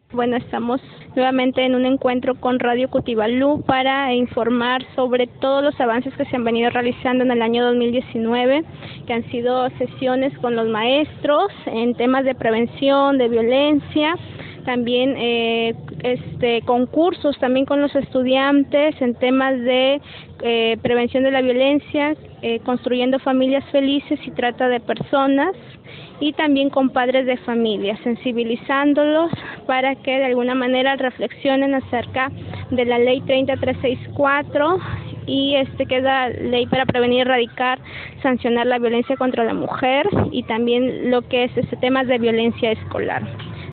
Bueno, estamos nuevamente en un encuentro con Radio Cutibalú para informar sobre todos los avances que se han venido realizando en el año 2019, que han sido sesiones con los maestros en temas de prevención, de violencia, también concursos también con los estudiantes en temas de prevención de la violencia, construyendo familias felices y trata de personas, y también con padres de familia, sensibilizándolos para que de alguna manera reflexionen acerca de la ley 30364 y que es la ley para prevenir, erradicar, sancionar la violencia contra la mujer, y también lo que es temas de violencia escolar.